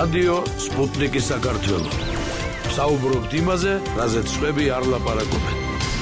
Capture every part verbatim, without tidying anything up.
რადიო სპუტნიკი საქართველო. საუბრობთ იმაზე, რაზეც სხვები არ ლაპარაკობენ.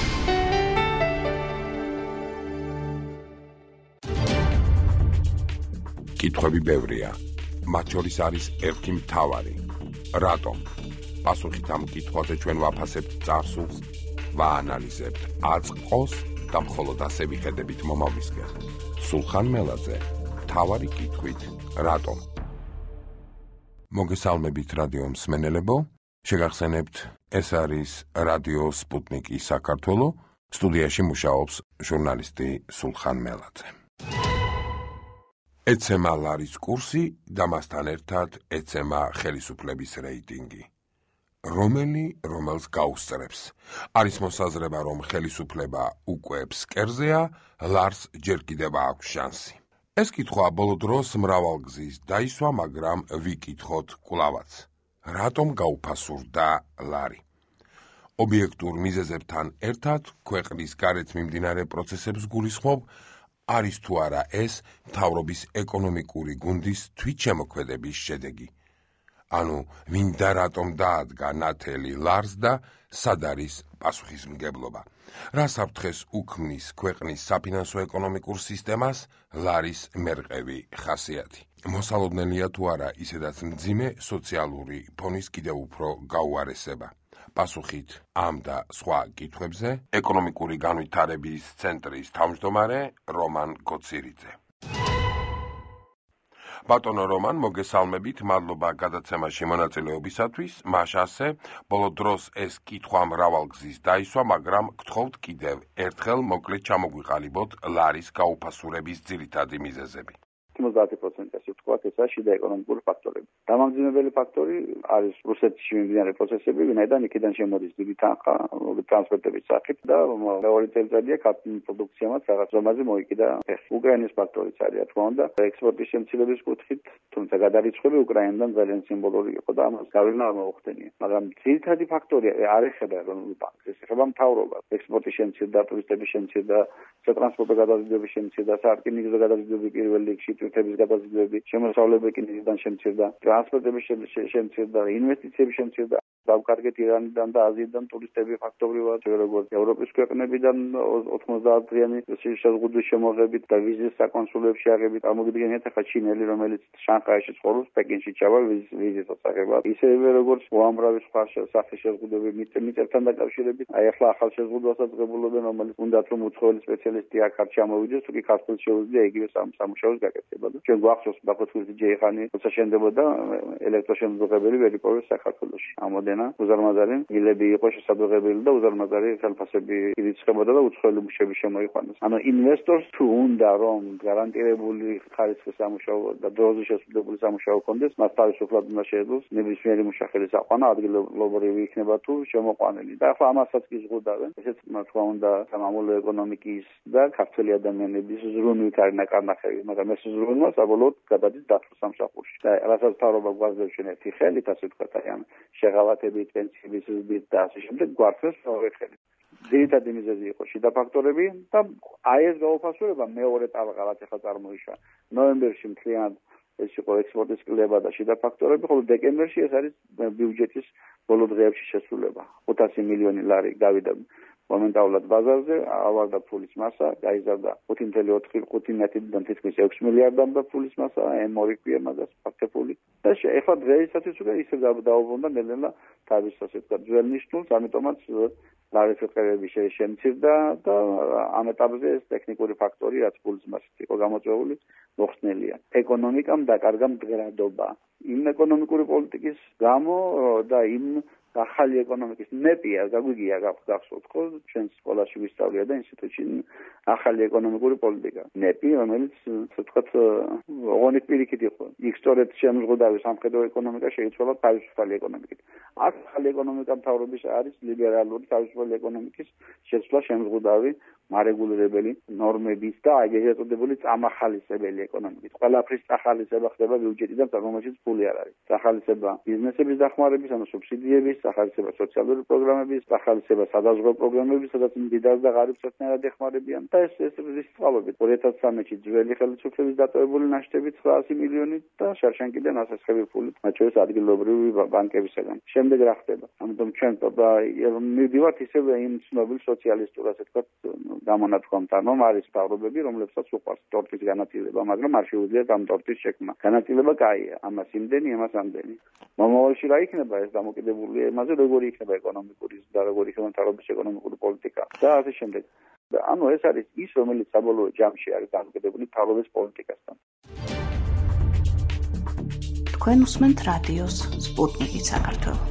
კითხვები ბევრია. მათ შორის არის ერთი მთავარი. რატომ? პასუხით ამ კითხვაზე ჩვენ ვაფასებთ წარსულს, ვაანალიზებთ აწყოს და მხოლოდ ასე ვიხედებით მომავლისკენ. სულხან მელაძე, მთავარი კითხვით, რატომ? მოგესალმებით რადიო მსმენელებო, შეგახსენებთ, ეს არის რადიო სპუტნიკი საქართველო, სტუდიაში მუშაობს ჟურნალისტი სულხან მელაძე. ეცემა ლარის კურსი და მასთან ერთად ეცემა ხელისუფლების რეიტინგი. რომელი რომელს გაუსწრებს? არის მოსაზრება, რომ ხელისუფლება უკვე ფსკერზეა, ლარს ჯერ კიდევ აქვს შანსი. ეს კითხვა ბოლო დროს მრავალგზის დაისვა, მაგრამ ვიკითხოთ კვლავაც. რატომ გაუფასურდა ლარი? ობიექტურ მიზეზებთან ერთად ქვეყნის გარეთ მიმდინარე პროცესებს გულისხმობ, არის თუ არა ეს მთავრობის ეკონომიკური გუნდის თვითშემოქმედების შედეგი. ანუ, ვინ და რატომ დაადგა ნათელი ლარს და სად არის პასუხისმგებლობა? რა საფრთხეს უქმნის ქვეყნის საფინანსო ეკონომიკურ სისტემას ლარის მერყევი ხასიათი? მოსალოდნელია თუ არა ისედაც მძიმე სოციალური ფონის კიდევ უფრო გაუარესება? პასუხით ამ და სხვა კითხვებზე ეკონომიკური განვითარების ცენტრის თავმჯდომარე რომან გოცირიძე. ბატონო რომან, მოგესალმებით, მადლობა გადაცემაში მონაწილეობისათვის. მაშასე, ბოლო დროს ეს კითხვა მრავალგზის დაისვა, მაგრამ გთხოვთ კიდევ ერთხელ მოკლედ ჩამოგვიყალიბოთ ლარის გაუფასურების ძირითადი მიზეზები. ოცდაათი პროცენტი ასე ვთქვათ, ესაა შიდა ეკონომიკური ფაქტორები. დამამძიმებელი ფაქტორი არის რუსეთში მიმდინარე პროცესები, ვინაიდან იქიდან შემოდის დიდი თანხა ტრანსპორტების სახით და მეორე წელიწადია ქართული პროდუქციამაც რაღაც ზომაზე მოიკიდა ფეხი. უკრაინის ფაქტორიც არის, რა თქმა უნდა, ექსპორტის შემცირების კუთხით, თუმცა გადარიცხვები უკრაინიდან ძალიან სიმბოლური იყო და ამას გავლენა არ მოუხდენია. მაგრამ ძირითადი ფაქტორი არ ეხება ეროვნულ ბანკს, ეს ეხება მთავრობას. ექსპორტის შემცირდა, ტურისტების შემცირდა, სატრანსპორტო გადაზიდვების შემცირდა, სარკინიგზო გადაზიდვები პირველ რიგში, თვითების გადაზიდვები, შემოსავლები კინიდან შემცირდა, ტრანსპორტების შემცირდა, ინვესტიციების შემცირდა. დავკარგეთ ირანიდან და აზიიდან ტურისტები ფაქტობრივად, როგორც ევროპის ქვეყნებიდან ოცდაათ დღიანი შეზღუდვის შემოღებით და ვიზის საკონსულოებში აღებით. წარმოგიდგენიათ ახლა ჩინელი, რომელიც შანხაიში ცხოვრობს, პეკინში ჩავა ვიზის ასაღებად. ისევე როგორც უამრავი სხვა სახის შეზღუდვები მიწებთან დაკავშირებით. აი ახლა ახალ შეზღუდვასაც ღებულობენ, რომელიც უნდათ რომ უცხოელი სპეციალისტი აქ არ ჩამოვიდეს, თუ კი ქართულს შეუძლია იგივე სამუშაოს გაკეთება. ჩვენ გვახსოვს ბაქოთის ჯეიხანი, როცა შენდებოდა ელექტროშემზღუდვებელი ვერ იპოვეს საქართველოში. ამოდენა უზარმაზარი მილები იყო შესაძლებელი და უზარმაზარი ხელფასები ირიცხებოდა და უცხოელი მუშები შემოიყვანეს. ანუ ინვესტორს თუ უნდა რომ გარანტირებული ხარისხის სამუშაო და დროზე შესრულებული სამუშაო კონდეს, მას თავისუფლად უნდა შეეძლოს ნებისმიერი მუშახელის აყვანა, ადგილობრივი იქნება თუ შემოყვანილი. და ახლა ამასაც კი ზღუდავენ. ესეც რა თქმა უნდა სამამულო ეკონომიკის და ქართველი ადამიანების ზრუნვით არის ნაკარნახევი, მაგრამ ეს ზრუნვა საბოლოოდ გადადის დახურს სამსახურში. და რასაც მთავრობა გვაძლევს ჩვენ ერთი ხელით, ასე ვთქვათ, აი ამ შეღავათებით, პენსიების ზრდით და ასე შემდეგ, გვართვეს მეორე ხელით. ძირითადი მიზეზი იყო შიდა ფაქტორები და აი ეს გაუფასურება მეორე ტალღა, რაც ახლა წარმოიშვა. ნოემბერში მთლიანად ეს იყო ექსპორტის კლება და შიდა ფაქტორები, ხოლო დეკემბერში ეს არის ბიუჯეტის ბოლო დღეებში შესრულება. ხუთასი მილიონი ლარი გავიდა მომენტალურად ბაზარზე, ავარდა ფულის მასა, გაიზარდა ხუთი წუთი ოთხი მეტრიდან თითქმის ექვსი მილიარდამდე ფულის მასა, ემ ორი ქვია მაგას ფაქტებული. და ეხლა დღეისათვის უკვე ისე დაუბრუნდა ნელ-ნელა თავის ასე ვთქვათ ძველ ნიშნულს, ამიტომაც ლარის ფერხები შემცირდა და ამ ეტაპზე ეს ტექნიკური ფაქტორი, რაც ფულის მასით იყო გამოწვეული, მოხსნელია. ეკონომიკამ დაკარგა მდგრადობა. იმ ეკონომიკური პოლიტიკის გამო და იმ ახალი ეკონომიკის ნეპია, გაგვიგია გახსოვთ ხო, ჩვენ სკოლაში ვისწავლია და ინსტიტუტში ახალი ეკონომიკური პოლიტიკა. ნეპი, რომელიც თქვათ, ოღონდ პირიქით იყო. იქ სწორედ შემზღუდავი სამხედრო ეკონომიკა შეიცვალა თავისუფალი ეკონომიკით. ახალი ეკონომიკა მთავრობის არის ლიბერალური თავისუფალი ეკონომიკის შეცვლა შემზღუდავი მარეგულირებელი ნორმების და აი ეგრეთ წოდებული წამახალისებელი ეკონომიკით. ყველაფრის წახალისება ხდება ბიუჯეტიდან, რომელშიც ფული არ არის. წახალისება ბიზნესების დახმარების, ანუ სუბსიდიების, წახალისება სოციალური პროგრამების, წახალისება სადაზღვევო პროგრამების, სადაც მდიდარ და ღარიბ საქმიანად ეხმარებიან. და ეს ეს ის წყალობით ორი ათას ცხრამეტში ძველი ხელისუფლების დატოვებული ნაშთები ცხრაასი მილიონი და შარშანკიდან ასახები ფულით, მათ შორის ადგილობრივი ბანკებისგან. შემდეგ რა ხდება? ამიტომ ჩვენ მივდივართ ისევე იმ ცნობილ სოციალისტურ, ასე ვთქვათ, გამონათქვამთან, რომ არის მთავრობები, რომლებსაც უყვარს ტორტის განაწილება, მაგრამ არ შეუძლიათ ამ ტორტის შექმნა. განაწილება კაია, ამას იმდენი, ამას ამდენი. მომავალში რა იქნება ეს დამოკიდებულია იმაზე, როგორი იქნება ეკონომიკური და როგორი იქნება მთავრობის ეკონომიკური პოლიტიკა და ასე შემდეგ. ანუ ეს არის ის, რომელიც საბოლოო ჯამში არის დამოკიდებული მთავრობის პოლიტიკასთან. თქვენ უსმენთ რადიოს სპუტნიკი საქართველო.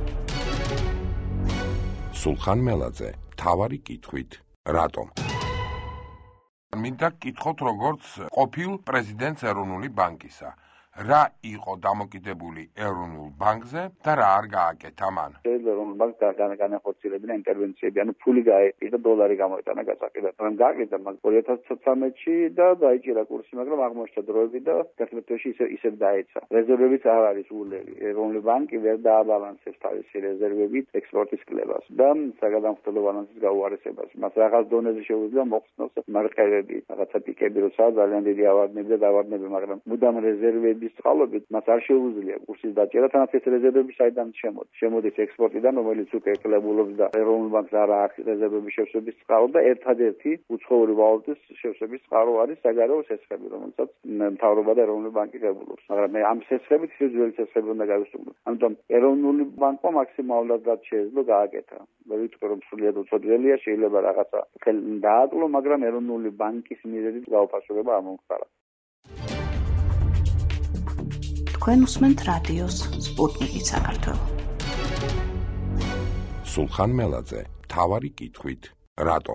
სულხან მელაძე, მთავარი კითხვით, რატომ? მინდა გკითხოთ, როგორც ყოფილ პრეზიდენტს ეროვნული ბანკისა. რა იყო დამოკიდებული ეროვნულ ბანკზე და რა არ გააკეთა მან? ეროვნულ ბანკს განახორციელებინა ინტერვენციები, ანუ ფული გაეყიდა, დოლარი გამოიტანა გასაყიდად. მაგრამ გააკეთა მაგ ორი ათას ცხრამეტში და დაიჭირა კურსი, მაგრამ აღმოჩნდა დროები და გასაყიდში ისე ისე დაეცა. რეზერვებიც არ არის ულევი. ეროვნული ბანკი ვერ დააბალანსებს თავისი რეზერვებით ექსპორტის კლებას და საგადამხდელო ბალანსის გაუარესებას. მას რაღაც დონეზე შეუძლია მოხსნოს მარკერები, რაღაცა პიკები, როცა ძალიან დიდი ავარდნები და დავარდნები, მაგრამ მუდამ რეზერვები წყალობით მას არ შეუძლია კურსის დაჭერა, თანაც ეს რეზერვები საიდან შემოდის? შემოდის ექსპორტიდან, რომელიც უკვე ეკლებულობს და ეროვნულ ბანკს არ აქვს რეზერვების შევსების წყარო და ერთადერთი უცხოური ვალუტის შევსების წყარო არის საგარეო სესხები, რომელსაც მთავრობა და ეროვნული ბანკი ღებულობს. მაგრამ ამ სესხებით ძველი სესხები უნდა გავისწავლოთ. ამიტომ ეროვნული ბანკმა მაქსიმალურად რაც შეეძლო გააკეთა. მე ვიტყვი, რომ სრულიად უწოდველია, შეიძლება რაღაცა დააკლო, მაგრამ ეროვნული ბანკის მიზეზით გაუფასურება არ მომხდარა. თქვენ უსმენთ რადიოს სპუტნიკი საქართველო. სულხან მელაძე, მთავარი კითხვით, რატომ?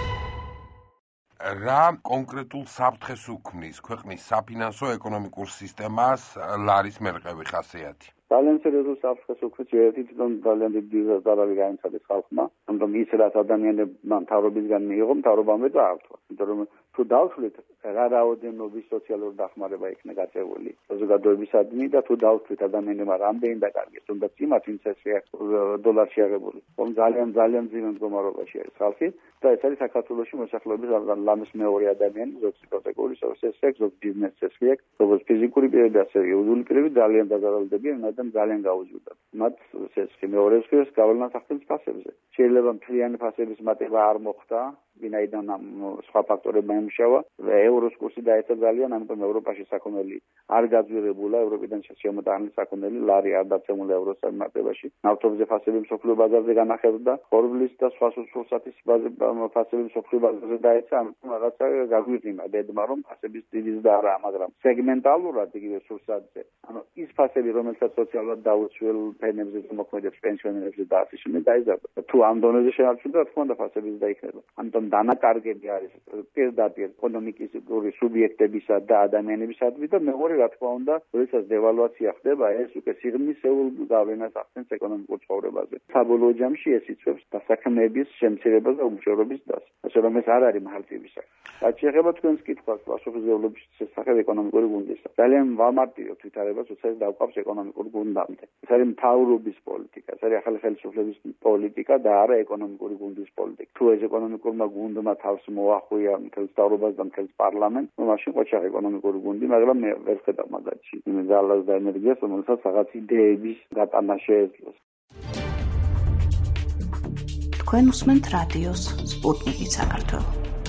რა კონკრეტულ საფრთხეს უქმნის ქვეყნის საფინანსო ეკონომიკურ სისტემას ლარის მერყევი ხასიათი? ძალიან სერიოზულ საფრთხეს უქმნის, ერთიდან ძალიან დიდი ზარალი გაემცადეს ხალხმა, ამიტომ ის რაც ადამიანებმა მთავრობისგან მიიღო, მთავრობამდე წაართვა. იმიტომ რომ თუ დავთვლით, რა რაოდენობის სოციალური დახმარება იქნა გაწეული საზოგადოებისადმი და თუ დავთვლით ადამიანებმა რამდენი დაკარგეს, თუნდაც იმათ, ვინც ესე დოლარში აღებული. რომ ძალიან ძალიან ძიმე მდგომარეობაში არის ხალხი და ეს არის საქართველოში მოსახლეობის ლამის მეორე ადამიანი, ზოგს იპოთეკური სესხი, ზოგს ბიზნეს სესხი, ზოგს ფიზიკური პირები, ასე იურიდიული პირები ძალიან დაზარალდებიან, მაგრამ ძალიან გაუზრდათ. მათ სესხი მეორეს ხერს გავლენას ახდენს ფასებზე. შეიძლება მთლიანი ფასების მატება არ მოხდა, ვინაიდან სხვა ფაქტორებმა ემუშავა. ევროს კურსი დაეცა ძალიან, ამიტომ ევროპაში საქონელი არ გაძვირებულა, ევროპიდან შემოტანილი საქონელი ლარი არ დაცემულა ევროს მატებაში. ნავთობზე ფასები მსოფლიო ბაზარზე განახერხდა, ხორბლის და სხვა სულსათის ფასები მსოფლიო ბაზარზე დაეცა, ამიტომ რაღაცა გაგვიყინა დედმა, რომ ფასების დიდი ზრდა არაა, მაგრამ სეგმენტალურად იგივე სულსათზე. ანუ ის ფასები, რომელსაც სოციალურად დაუცველ ფენებზე მოქმედებს პენსიონერებზე და ასე შემდეგ დაიზარდა. თუ ამ დონეზე შეარჩუნდა, რა თქმა უნდა ფასების დაიქნება. ამიტომ დანაკარგები არის პირდაპირ ეკონომიკის სუბიექტებისა და ადამიანებისადმი და მეორე რა თქმა უნდა, როდესაც დევალვაცია ხდება, ეს უკვე სიღრმისეულ გავლენას ახდენს ეკონომიკურ ცხოვრებაზე. საბოლოო ჯამში ეს იწვევს დასაქმების შემცირებას და უმუშევრობის დასას. ასე რომ ეს არ არის მართლივი საქმე. რაც შეეხება თქვენს კითხვას პასუხისმგებლობის შესახებ ეკონომიკური გუნდისა. ძალიან ვამარტივებთ ვითარებას, როცა ეს დავყავს ეკონომიკურ გუნდამდე. ეს არის მთავრობის პოლიტიკა, ეს არის ახალი ხელისუფლების პოლიტიკა და არა ეკონომიკური გუნდის პოლიტიკა. თუ ეს ეკონომიკურმა გუნდმა თავს მოახვია მთელს მთავრობას და მთელს პარლამენტს, ნუ მაშინ ყოჩაღ ეკონომიკური გუნდი, მაგრამ მე ვერ ხედავ მაგათში იმ ძალას და ენერგიას, რომელსაც რაღაც იდეების გატანა შეეძლოს. თქვენ უსმენთ რადიოს სპუტნიკი საქართველო.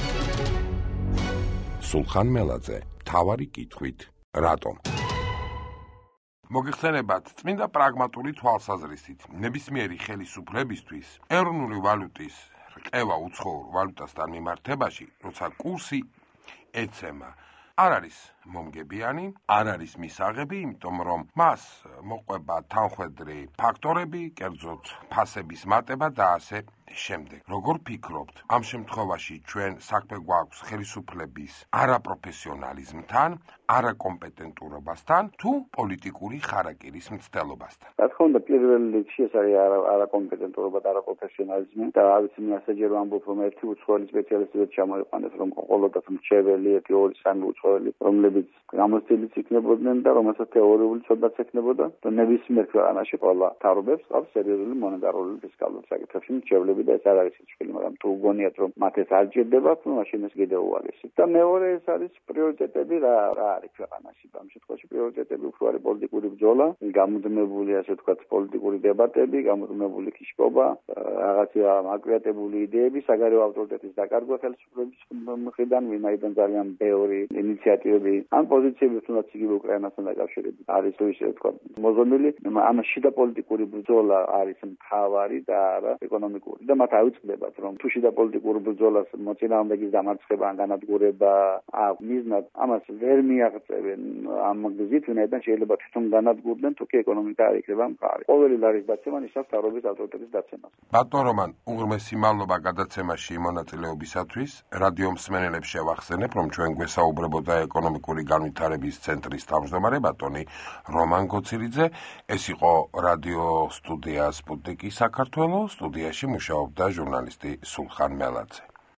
სულხან მელაძე, მთავარი კითხვით, რატომ? მოგეხსენებათ, წმინდა პრაგმატული თვალსაზრისით, ნებისმიერი ხელისუფლებისთვის ეროვნული ვალუტის რყევა უცხოურ ვალუტასთან მიმართებაში, როცა კურსი ეცემა, არ არის მომგებიანი, არ არის მისაღები, იმიტომ რომ მას მოყვება თანხმედრი ფაქტორები, კერძოდ ფასების მატება და ასე შემდეგ. Როგორ ფიქრობთ, ამ შემთხვევაში ჩვენ საქმე გვაქვს ხელისუფლების არაპროფესიონალიზმთან, არაკომპეტენტურობასთან თუ პოლიტიკური ხარაკირის მცდელობასთან? რა თქმა უნდა, პირველ რიგში ეს არის არაკომპეტენტურობა და არაპროფესიონალიზმი და არ ვიცი, მე ასაჯერ ვამბობ, რომ ერთი უცხოელი სპეციალისტი ჩამოიყვანეს, რომ ყოველდღე მრჩეველი, ერთი, ორი, სამი უცხოელი, რომლებიც გამოცდილიც იქნებოდნენ და რომელსაც თეორიული ცოდვაც ექნებოდა და ნებისმიერ ქვეყანაში ყველა მთავრობებს ყავს სერიოზული მონეტარული ფისკალური საკითხებში მრჩევლები და ეს არ არის სიჩქარე, მაგრამ თუ გონიათ, რომ მათ ეს არ ჭირდებათ, მაშინ ეს კიდევ უარესია. და მეორე ეს არის პრიორიტეტები რა რა არის ქვეყანაში. ამ შემთხვევაში პრიორიტეტები უფრო არის პოლიტიკური ბრძოლა, გამუდმებული ასე ვთქვათ პოლიტიკური დებატები, გამუდმებული კიშკობა, რაღაცა აკრეატებული იდეები, საგარეო ავტორიტეტის დაკარგვა ხელისუფლების მხრიდან, ვინაიდან ძალიან ბევრი ინიციატივები ან პოზიციები თუნდაც იგივე უკრაინასთან დაკავშირებით არის ისე ვთქვათ მოზონილი, ამ შიდა პოლიტიკური ბრძოლა არის მთავარი და არა ეკონომიკური. და მათ აუწყდებათ, რომ თუ შიდა პოლიტიკურ ბრძოლას მოწინააღმდეგის დამარცხება ან განადგურება აქვს მიზნად, ამას ვერ მიაღწევენ ამ გზით, ვინაიდან შეიძლება თვითონ განადგურდნენ, თუ კი ეკონომიკა არ იქნება მყარი. ყოველი ლარის დაცემა ნიშნავს მთავრობის ავტორიტეტის დაცემას. ბატონ რომან, უღრმესი მადლობა გადაცემაში მონაწილეობისათვის. რადიო მსმენელებს შევახსენებ, რომ ჩვენ გვესაუბრებოდა ეკონომიკური განვითარების ცენტრის თავმჯდომარე ბატონი რომან გოცირიძე. ეს იყო რადიო სტუდია სპუტნიკი საქართველოს, სტუდიაში მუშაობდა ჟურნალისტი სულხან მელაძე.